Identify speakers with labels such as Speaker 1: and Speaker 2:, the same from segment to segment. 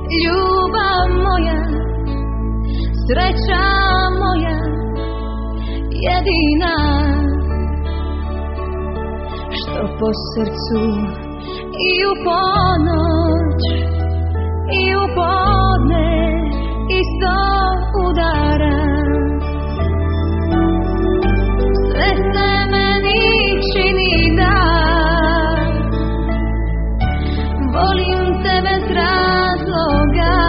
Speaker 1: ljubav moja, sreća moja jedina, što po srcu i u ponoć i u podne isto udara. Sve se meni čini da volim te bez razloga,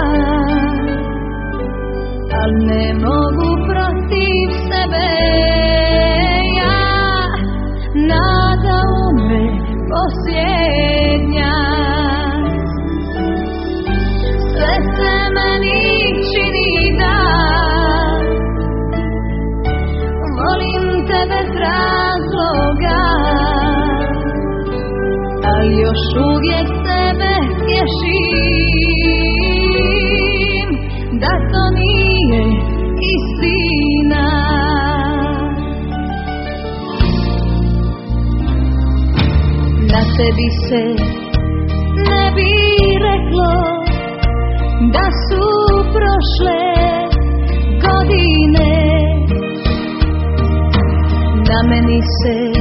Speaker 1: al ne mogu protiv sebe ja, nada umre posljednja. Sve se meni čini da volim te bez razloga, al još uvijek sebe tješim da to nije istina. Na tebi se ne bi reklo da su prošle godine, na meni se